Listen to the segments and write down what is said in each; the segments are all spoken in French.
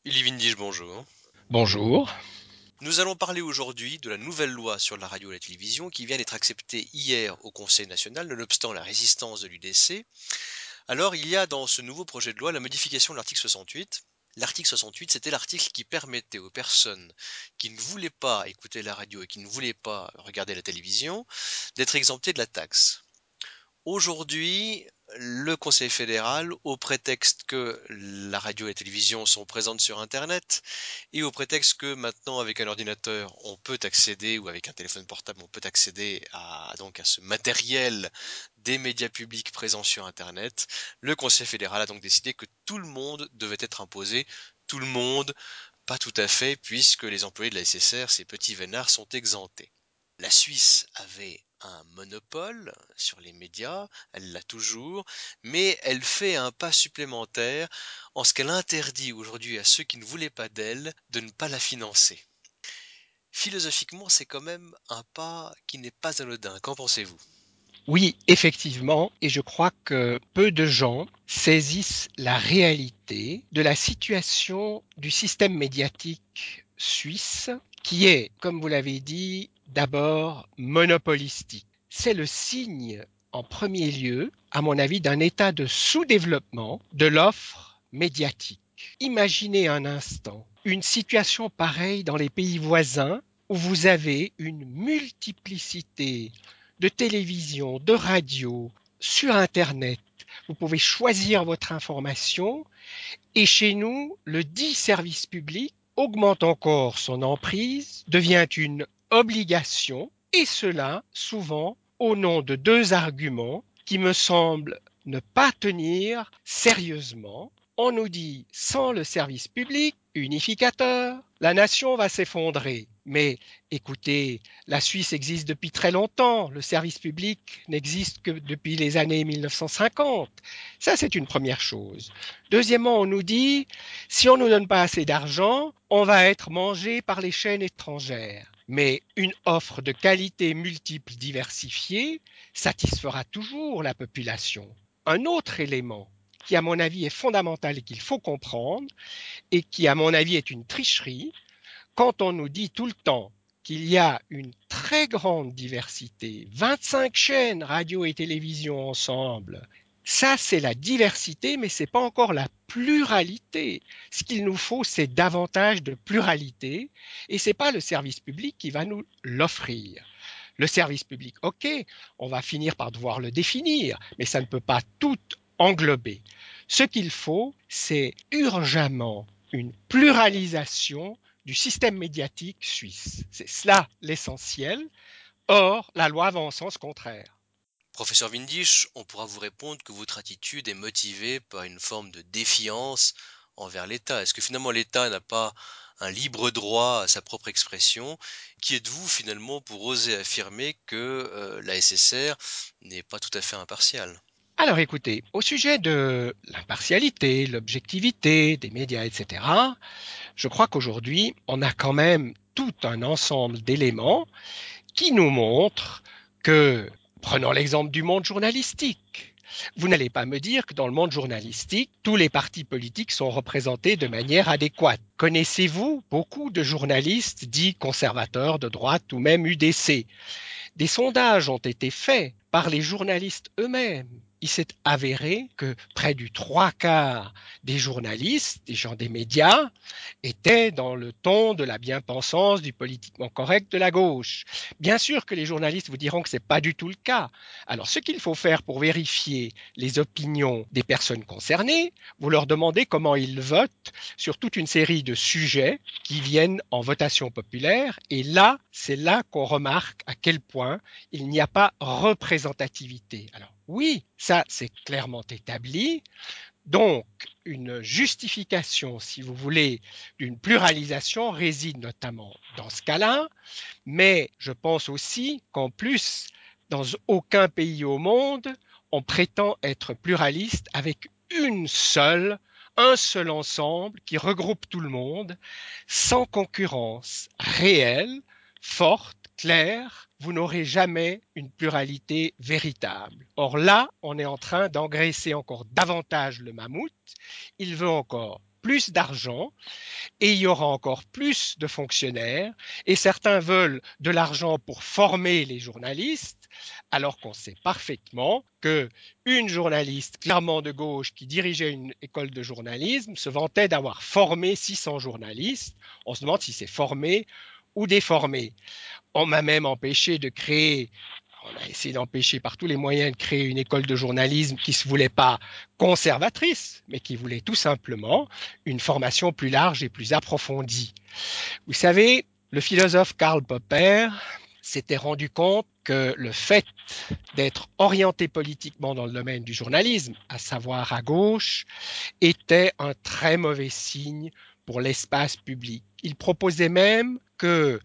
Elie Windisch, bonjour. Bonjour. Nous allons parler aujourd'hui de la nouvelle loi sur la radio et la télévision qui vient d'être acceptée hier au Conseil national, nonobstant la résistance de l'UDC. Alors, il y a dans ce nouveau projet de loi la modification de l'article 68. L'article 68, c'était l'article qui permettait aux personnes qui ne voulaient pas écouter la radio et qui ne voulaient pas regarder la télévision d'être exemptées de la taxe. Aujourd'hui, le Conseil fédéral, au prétexte que la radio et la télévision sont présentes sur Internet, et au prétexte que maintenant, avec un ordinateur, on peut accéder, ou avec un téléphone portable, on peut accéder à ce matériel des médias publics présents sur Internet, le Conseil fédéral a donc décidé que tout le monde devait être imposé. Tout le monde, pas tout à fait, puisque les employés de la SSR, ces petits vénards, sont exemptés. La Suisse avait un monopole sur les médias, elle l'a toujours, mais elle fait un pas supplémentaire en ce qu'elle interdit aujourd'hui à ceux qui ne voulaient pas d'elle de ne pas la financer. Philosophiquement, c'est quand même un pas qui n'est pas anodin. Qu'en pensez-vous? Oui, effectivement, et je crois que peu de gens saisissent la réalité de la situation du système médiatique suisse, qui est, comme vous l'avez dit, d'abord monopolistique. C'est le signe, en premier lieu, à mon avis, d'un état de sous-développement de l'offre médiatique. Imaginez un instant une situation pareille dans les pays voisins où vous avez une multiplicité de télévision, de radio, sur Internet. Vous pouvez choisir votre information et chez nous, le dit service public augmente encore son emprise, devient une obligation et cela souvent au nom de deux arguments qui me semblent ne pas tenir sérieusement. On nous dit sans le service public unificateur, la nation va s'effondrer. Mais écoutez, la Suisse existe depuis très longtemps, le service public n'existe que depuis les années 1950. Ça, c'est une première chose. Deuxièmement, on nous dit, si on ne nous donne pas assez d'argent, on va être mangé par les chaînes étrangères. Mais une offre de qualité multiple diversifiée satisfera toujours la population. Un autre élément qui, à mon avis, est fondamental et qu'il faut comprendre, et qui, à mon avis, est une tricherie, quand on nous dit tout le temps qu'il y a une très grande diversité, 25 chaînes radio et télévision ensemble, ça c'est la diversité, mais ce n'est pas encore la pluralité. Ce qu'il nous faut, c'est davantage de pluralité, et ce n'est pas le service public qui va nous l'offrir. Le service public, ok, on va finir par devoir le définir, mais ça ne peut pas tout englober. Ce qu'il faut, c'est urgemment une pluralisation du système médiatique suisse. C'est cela l'essentiel. Or, la loi va en sens contraire. Professeur Windisch, on pourra vous répondre que votre attitude est motivée par une forme de défiance envers l'État. Est-ce que finalement l'État n'a pas un libre droit à sa propre expression? Qui êtes-vous finalement pour oser affirmer que la SSR n'est pas tout à fait impartiale? Alors écoutez, au sujet de l'impartialité, l'objectivité des médias, etc., je crois qu'aujourd'hui, on a quand même tout un ensemble d'éléments qui nous montre que, prenons l'exemple du monde journalistique, vous n'allez pas me dire que dans le monde journalistique, tous les partis politiques sont représentés de manière adéquate. Connaissez-vous beaucoup de journalistes dits conservateurs de droite ou même UDC? Des sondages ont été faits par les journalistes eux-mêmes. Il s'est avéré que près du trois quarts des journalistes, des gens des médias, étaient dans le ton de la bien-pensance, du politiquement correct de la gauche. Bien sûr que les journalistes vous diront que ce n'est pas du tout le cas. Alors ce qu'il faut faire pour vérifier les opinions des personnes concernées, vous leur demandez comment ils votent sur toute une série de sujets qui viennent en votation populaire. Et là, c'est là qu'on remarque à quel point il n'y a pas représentativité. Alors oui, ça c'est clairement établi. Donc, une justification, si vous voulez, d'une pluralisation réside notamment dans ce cas-là, mais je pense aussi qu'en plus, dans aucun pays au monde, on prétend être pluraliste avec un seul ensemble qui regroupe tout le monde, sans concurrence réelle, forte, claire, vous n'aurez jamais une pluralité véritable. Or là, on est en train d'engraisser encore davantage le mammouth. Il veut encore plus d'argent et il y aura encore plus de fonctionnaires et certains veulent de l'argent pour former les journalistes alors qu'on sait parfaitement que une journaliste clairement de gauche qui dirigeait une école de journalisme se vantait d'avoir formé 600 journalistes. On se demande si c'est formé ou déformé. On m'a même empêché de créer, on a essayé d'empêcher par tous les moyens de créer une école de journalisme qui ne se voulait pas conservatrice, mais qui voulait tout simplement une formation plus large et plus approfondie. Vous savez, le philosophe Karl Popper s'était rendu compte que le fait d'être orienté politiquement dans le domaine du journalisme, à savoir à gauche, était un très mauvais signe pour l'espace public. Il proposait même que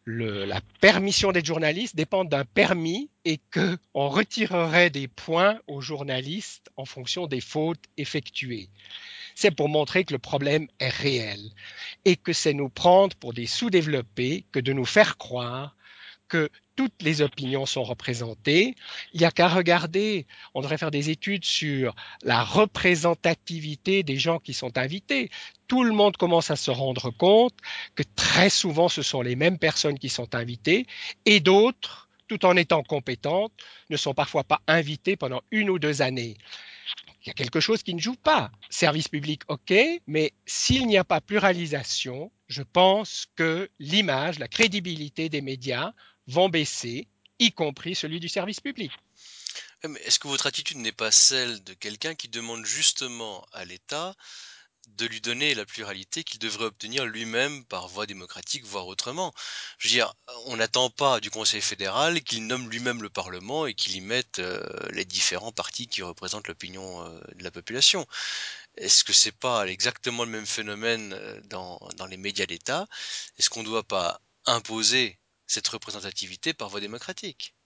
la permission d'être journaliste dépende d'un permis et qu'on retirerait des points aux journalistes en fonction des fautes effectuées. C'est pour montrer que le problème est réel et que c'est nous prendre pour des sous-développés que de nous faire croire que toutes les opinions sont représentées. Il n'y a qu'à regarder, on devrait faire des études sur la représentativité des gens qui sont invités. Tout le monde commence à se rendre compte que très souvent ce sont les mêmes personnes qui sont invitées et d'autres, tout en étant compétentes, ne sont parfois pas invitées pendant 1 ou 2 années. Il y a quelque chose qui ne joue pas. Service public, ok, mais s'il n'y a pas pluralisation, je pense que l'image, la crédibilité des médias vont baisser, y compris celui du service public. Mais est-ce que votre attitude n'est pas celle de quelqu'un qui demande justement à l'État de lui donner la pluralité qu'il devrait obtenir lui-même par voie démocratique, voire autrement? Je veux dire, on n'attend pas du Conseil fédéral qu'il nomme lui-même le Parlement et qu'il y mette les différents partis qui représentent l'opinion de la population. Est-ce que c'est pas exactement le même phénomène dans les médias d'État? Est-ce qu'on ne doit pas imposer cette représentativité par voie démocratique?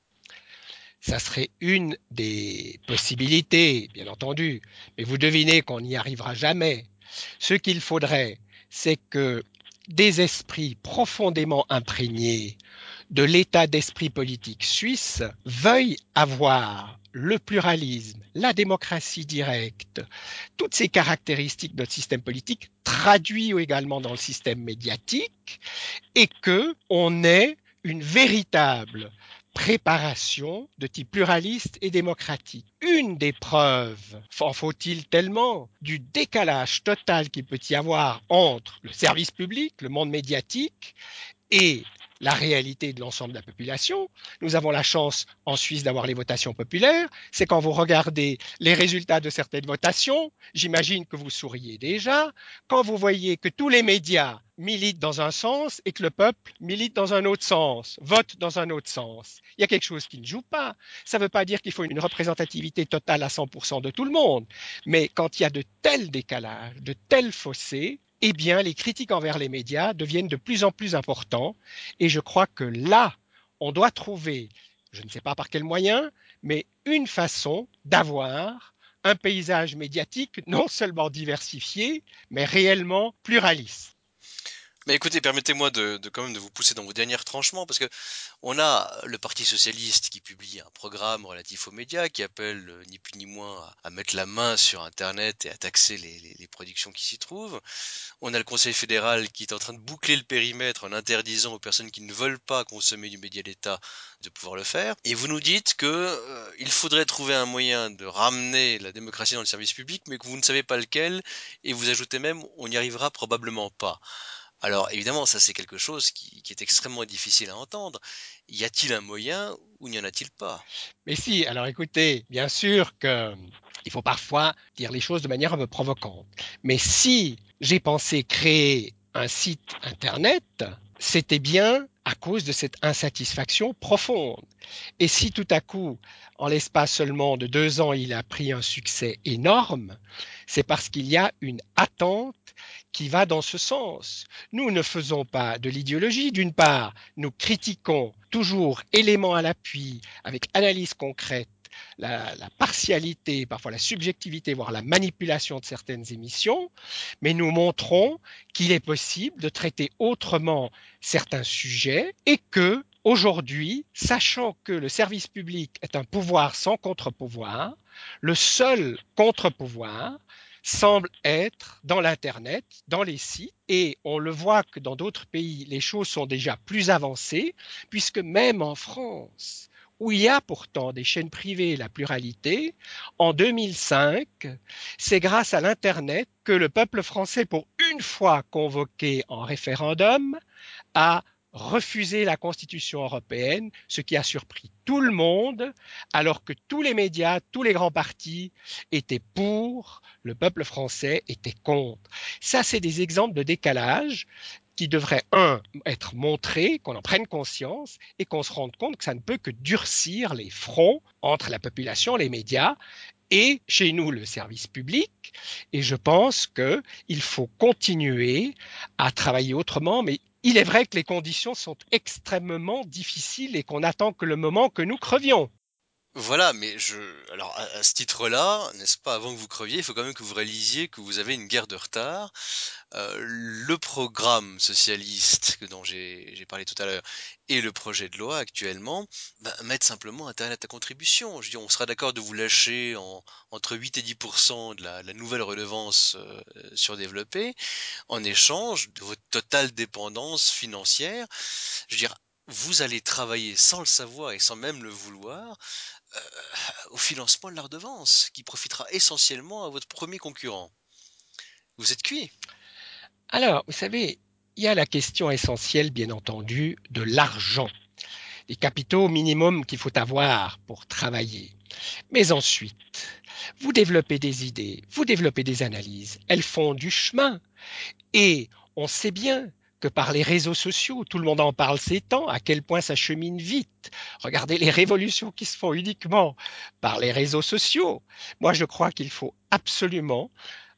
Ça serait une des possibilités, bien entendu, mais vous devinez qu'on n'y arrivera jamais. Ce qu'il faudrait, c'est que des esprits profondément imprégnés de l'état d'esprit politique suisse veuille avoir le pluralisme, la démocratie directe, toutes ces caractéristiques de notre système politique traduits également dans le système médiatique et que on ait une véritable préparation de type pluraliste et démocratique. Une des preuves, en faut-il tellement, du décalage total qu'il peut y avoir entre le service public, le monde médiatique et la réalité de l'ensemble de la population. Nous avons la chance en Suisse d'avoir les votations populaires. C'est quand vous regardez les résultats de certaines votations, j'imagine que vous souriez déjà, quand vous voyez que tous les médias militent dans un sens et que le peuple milite dans un autre sens, vote dans un autre sens. Il y a quelque chose qui ne joue pas. Ça ne veut pas dire qu'il faut une représentativité totale à 100% de tout le monde, mais quand il y a de tels décalages, de tels fossés, eh bien, les critiques envers les médias deviennent de plus en plus importants. Et je crois que là, on doit trouver, je ne sais pas par quel moyen, mais une façon d'avoir un paysage médiatique non seulement diversifié, mais réellement pluraliste. Mais écoutez, permettez-moi de quand même de vous pousser dans vos derniers retranchements, parce que on a le Parti socialiste qui publie un programme relatif aux médias, qui appelle ni plus ni moins à mettre la main sur Internet et à taxer les productions qui s'y trouvent. On a le Conseil fédéral qui est en train de boucler le périmètre en interdisant aux personnes qui ne veulent pas consommer du média d'État de pouvoir le faire. Et vous nous dites que il faudrait trouver un moyen de ramener la démocratie dans le service public, mais que vous ne savez pas lequel, et vous ajoutez même on n'y arrivera probablement pas. Alors évidemment, ça c'est quelque chose qui est extrêmement difficile à entendre. Y a-t-il un moyen ou n'y en a-t-il pas? Mais si, alors écoutez, bien sûr que il faut parfois dire les choses de manière un peu provocante. Mais si j'ai pensé créer un site internet, c'était bien à cause de cette insatisfaction profonde. Et si tout à coup, en l'espace seulement de 2 ans, il a pris un succès énorme, c'est parce qu'il y a une attente qui va dans ce sens. Nous ne faisons pas de l'idéologie, d'une part, nous critiquons toujours éléments à l'appui, avec analyse concrète, la partialité, parfois la subjectivité, voire la manipulation de certaines émissions, mais nous montrons qu'il est possible de traiter autrement certains sujets et que, aujourd'hui, sachant que le service public est un pouvoir sans contre-pouvoir, le seul contre-pouvoir, semble être dans l'Internet, dans les sites, et on le voit que dans d'autres pays, les choses sont déjà plus avancées, puisque même en France, où il y a pourtant des chaînes privées et la pluralité, en 2005, c'est grâce à l'Internet que le peuple français, pour une fois convoqué en référendum, a refusé la Constitution européenne, ce qui a surpris tout le monde, alors que tous les médias, tous les grands partis étaient pour, le peuple français était contre. Ça, c'est des exemples de décalage qui devraient, être montrés, qu'on en prenne conscience et qu'on se rende compte que ça ne peut que durcir les fronts entre la population, les médias et chez nous le service public. Et je pense qu'il faut continuer à travailler autrement, mais il est vrai que les conditions sont extrêmement difficiles et qu'on attend que le moment que nous crevions. Voilà, mais alors à ce titre-là, n'est-ce pas, avant que vous creviez, il faut quand même que vous réalisiez que vous avez une guerre de retard. Le programme socialiste dont j'ai parlé tout à l'heure et le projet de loi actuellement mettent simplement Internet à contribution. Je veux dire, on sera d'accord de vous lâcher entre 8 et 10% de la nouvelle redevance surdéveloppée en échange de votre totale dépendance financière. Je veux dire, vous allez travailler sans le savoir et sans même le vouloir au financement de la redevance qui profitera essentiellement à votre premier concurrent. Vous êtes cuit. Alors, vous savez, il y a la question essentielle, bien entendu, de l'argent, des capitaux minimums qu'il faut avoir pour travailler. Mais ensuite, vous développez des idées, vous développez des analyses, elles font du chemin. Et on sait bien que par les réseaux sociaux, tout le monde en parle ces temps, à quel point ça chemine vite. Regardez les révolutions qui se font uniquement par les réseaux sociaux. Moi, je crois qu'il faut absolument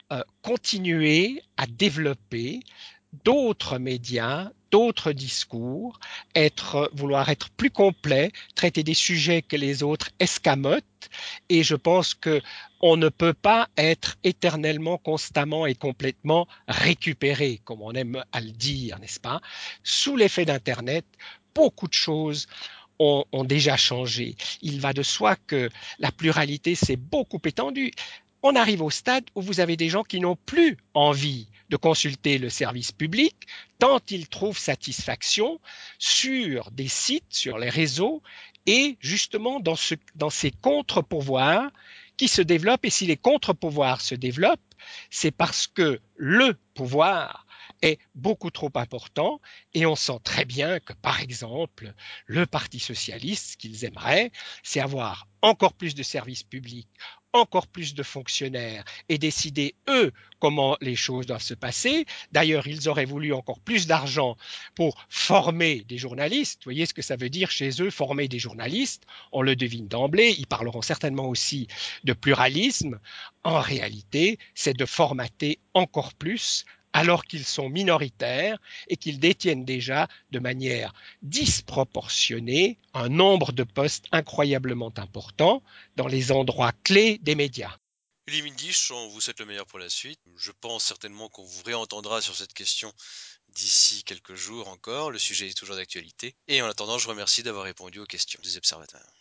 continuer à développer d'autres médias, d'autres discours, vouloir être plus complet, traiter des sujets que les autres escamotent. Et je pense que on ne peut pas être éternellement, constamment et complètement récupéré, comme on aime à le dire, n'est-ce pas? Sous l'effet d'Internet, beaucoup de choses ont déjà changé. Il va de soi que la pluralité s'est beaucoup étendue. On arrive au stade où vous avez des gens qui n'ont plus envie de consulter le service public tant ils trouvent satisfaction sur des sites, sur les réseaux et justement dans ces contre-pouvoirs qui se développent. Et si les contre-pouvoirs se développent, c'est parce que le pouvoir est beaucoup trop important et on sent très bien que, par exemple, le Parti socialiste, ce qu'ils aimeraient, c'est avoir encore plus de services publics, encore plus de fonctionnaires et décider, eux, comment les choses doivent se passer. D'ailleurs, ils auraient voulu encore plus d'argent pour former des journalistes. Vous voyez ce que ça veut dire chez eux, former des journalistes. On le devine d'emblée. Ils parleront certainement aussi de pluralisme. En réalité, c'est de formater encore plus alors qu'ils sont minoritaires et qu'ils détiennent déjà de manière disproportionnée un nombre de postes incroyablement important dans les endroits clés des médias. Elie Mindisch, on vous souhaite le meilleur pour la suite. Je pense certainement qu'on vous réentendra sur cette question d'ici quelques jours encore. Le sujet est toujours d'actualité. Et en attendant, je vous remercie d'avoir répondu aux questions des observateurs.